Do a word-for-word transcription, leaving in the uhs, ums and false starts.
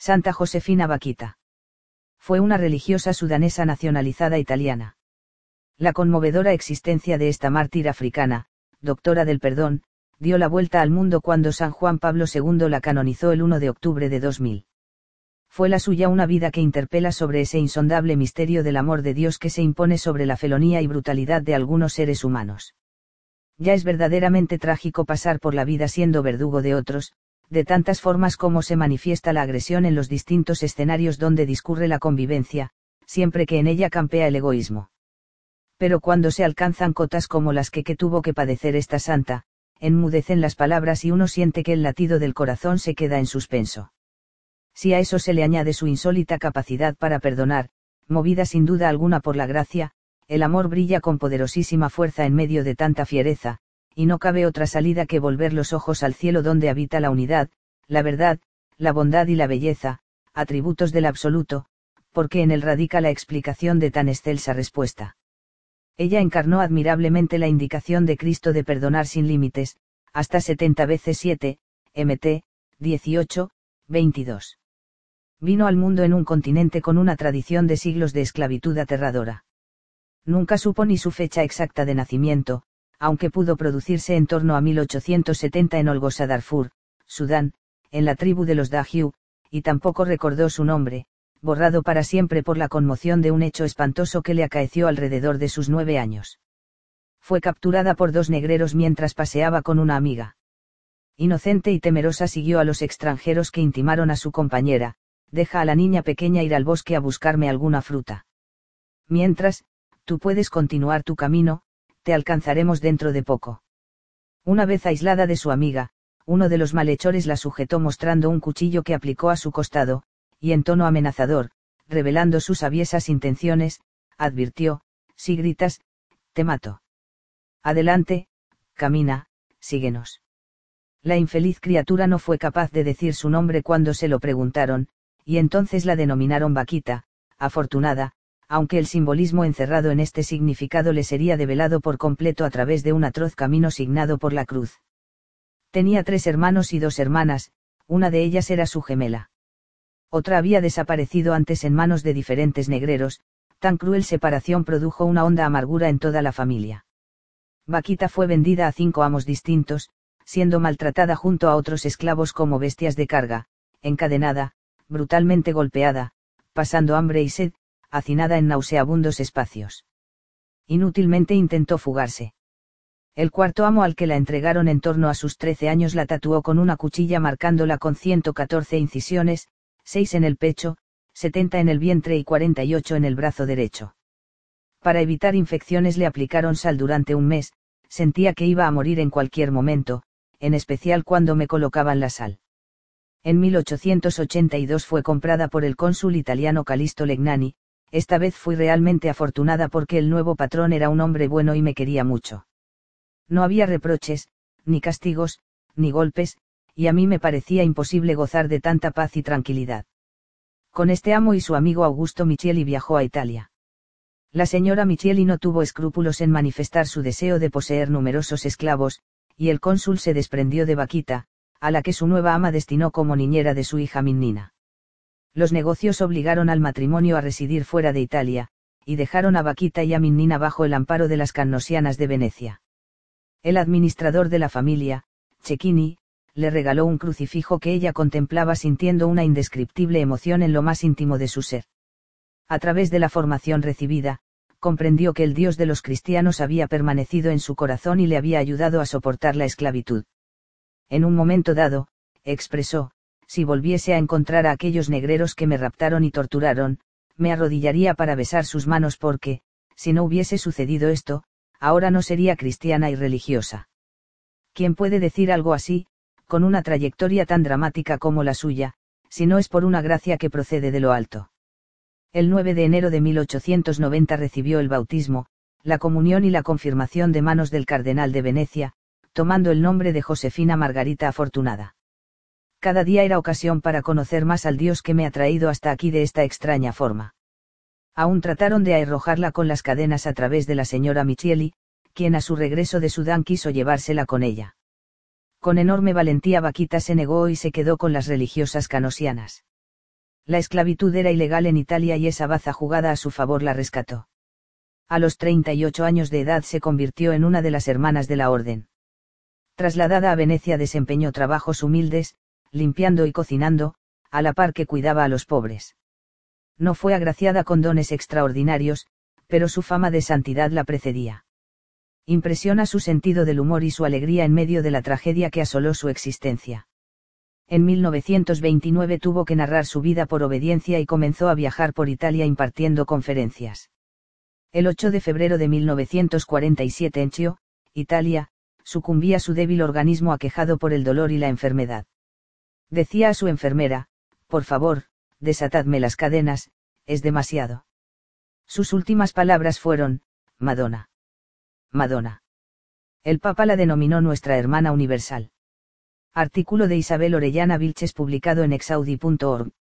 Santa Josefina Vaquita. Fue una religiosa sudanesa nacionalizada italiana. La conmovedora existencia de esta mártir africana, doctora del perdón, dio la vuelta al mundo cuando San Juan Pablo segundo la canonizó el primero de octubre de dos mil. Fue la suya una vida que interpela sobre ese insondable misterio del amor de Dios que se impone sobre la felonía y brutalidad de algunos seres humanos. Ya es verdaderamente trágico pasar por la vida siendo verdugo de otros, de tantas formas como se manifiesta la agresión en los distintos escenarios donde discurre la convivencia, siempre que en ella campea el egoísmo. Pero cuando se alcanzan cotas como las que, que tuvo que padecer esta santa, enmudecen las palabras y uno siente que el latido del corazón se queda en suspenso. Si a eso se le añade su insólita capacidad para perdonar, movida sin duda alguna por la gracia, el amor brilla con poderosísima fuerza en medio de tanta fiereza, y no cabe otra salida que volver los ojos al cielo donde habita la unidad, la verdad, la bondad y la belleza, atributos del absoluto, porque en él radica la explicación de tan excelsa respuesta. Ella encarnó admirablemente la indicación de Cristo de perdonar sin límites, hasta setenta veces siete, Mt. dieciocho, veintidós. Vino al mundo en un continente con una tradición de siglos de esclavitud aterradora. Nunca supo ni su fecha exacta de nacimiento, aunque pudo producirse en torno a mil ochocientos setenta en Olgosa, Darfur, Sudán, en la tribu de los Dajiu, y tampoco recordó su nombre, borrado para siempre por la conmoción de un hecho espantoso que le acaeció alrededor de sus nueve años. Fue capturada por dos negreros mientras paseaba con una amiga. Inocente y temerosa siguió a los extranjeros que intimaron a su compañera: deja a la niña pequeña ir al bosque a buscarme alguna fruta. Mientras, tú puedes continuar tu camino, te alcanzaremos dentro de poco. Una vez aislada de su amiga, uno de los malhechores la sujetó mostrando un cuchillo que aplicó a su costado, y en tono amenazador, revelando sus aviesas intenciones, advirtió: si gritas, te mato. Adelante, camina, síguenos. La infeliz criatura no fue capaz de decir su nombre cuando se lo preguntaron, y entonces la denominaron Vaquita, afortunada, aunque el simbolismo encerrado en este significado le sería develado por completo a través de un atroz camino signado por la cruz. Tenía tres hermanos y dos hermanas, una de ellas era su gemela. Otra había desaparecido antes en manos de diferentes negreros, tan cruel separación produjo una honda amargura en toda la familia. Vaquita fue vendida a cinco amos distintos, siendo maltratada junto a otros esclavos como bestias de carga, encadenada, brutalmente golpeada, pasando hambre y sed, hacinada en nauseabundos espacios. Inútilmente intentó fugarse. El cuarto amo al que la entregaron en torno a sus trece años la tatuó con una cuchilla marcándola con ciento catorce incisiones, seis en el pecho, setenta en el vientre y cuarenta y ocho en el brazo derecho. Para evitar infecciones le aplicaron sal durante un mes, sentía que iba a morir en cualquier momento, en especial cuando me colocaban la sal. En mil ochocientos ochenta y dos fue comprada por el cónsul italiano Callisto Legnani. Esta vez fui realmente afortunada porque el nuevo patrón era un hombre bueno y me quería mucho. No había reproches, ni castigos, ni golpes, y a mí me parecía imposible gozar de tanta paz y tranquilidad. Con este amo y su amigo Augusto Michieli viajó a Italia. La señora Michieli no tuvo escrúpulos en manifestar su deseo de poseer numerosos esclavos, y el cónsul se desprendió de Vaquita, a la que su nueva ama destinó como niñera de su hija Minnina. Los negocios obligaron al matrimonio a residir fuera de Italia, y dejaron a Vaquita y a Minnina bajo el amparo de las cannosianas de Venecia. El administrador de la familia, Cecchini, le regaló un crucifijo que ella contemplaba sintiendo una indescriptible emoción en lo más íntimo de su ser. A través de la formación recibida, comprendió que el Dios de los cristianos había permanecido en su corazón y le había ayudado a soportar la esclavitud. En un momento dado, expresó: si volviese a encontrar a aquellos negreros que me raptaron y torturaron, me arrodillaría para besar sus manos porque, si no hubiese sucedido esto, ahora no sería cristiana y religiosa. ¿Quién puede decir algo así, con una trayectoria tan dramática como la suya, si no es por una gracia que procede de lo alto? El nueve de enero de mil ochocientos noventa recibió el bautismo, la comunión y la confirmación de manos del cardenal de Venecia, tomando el nombre de Josefina Margarita Afortunada. Cada día era ocasión para conocer más al Dios que me ha traído hasta aquí de esta extraña forma. Aún trataron de arrojarla con las cadenas a través de la señora Michieli, quien a su regreso de Sudán quiso llevársela con ella. Con enorme valentía Vaquita se negó y se quedó con las religiosas canosianas. La esclavitud era ilegal en Italia y esa baza jugada a su favor la rescató. A los treinta y ocho años de edad se convirtió en una de las hermanas de la orden. Trasladada a Venecia desempeñó trabajos humildes, limpiando y cocinando, a la par que cuidaba a los pobres. No fue agraciada con dones extraordinarios, pero su fama de santidad la precedía. Impresiona su sentido del humor y su alegría en medio de la tragedia que asoló su existencia. En mil novecientos veintinueve tuvo que narrar su vida por obediencia y comenzó a viajar por Italia impartiendo conferencias. El ocho de febrero de mil novecientos cuarenta y siete en Chio, Italia, sucumbía su débil organismo aquejado por el dolor y la enfermedad. Decía a su enfermera: por favor, desatadme las cadenas, es demasiado. Sus últimas palabras fueron: Madonna. Madonna. El Papa la denominó nuestra hermana universal. Artículo de Isabel Orellana Vilches publicado en exaudi punto org.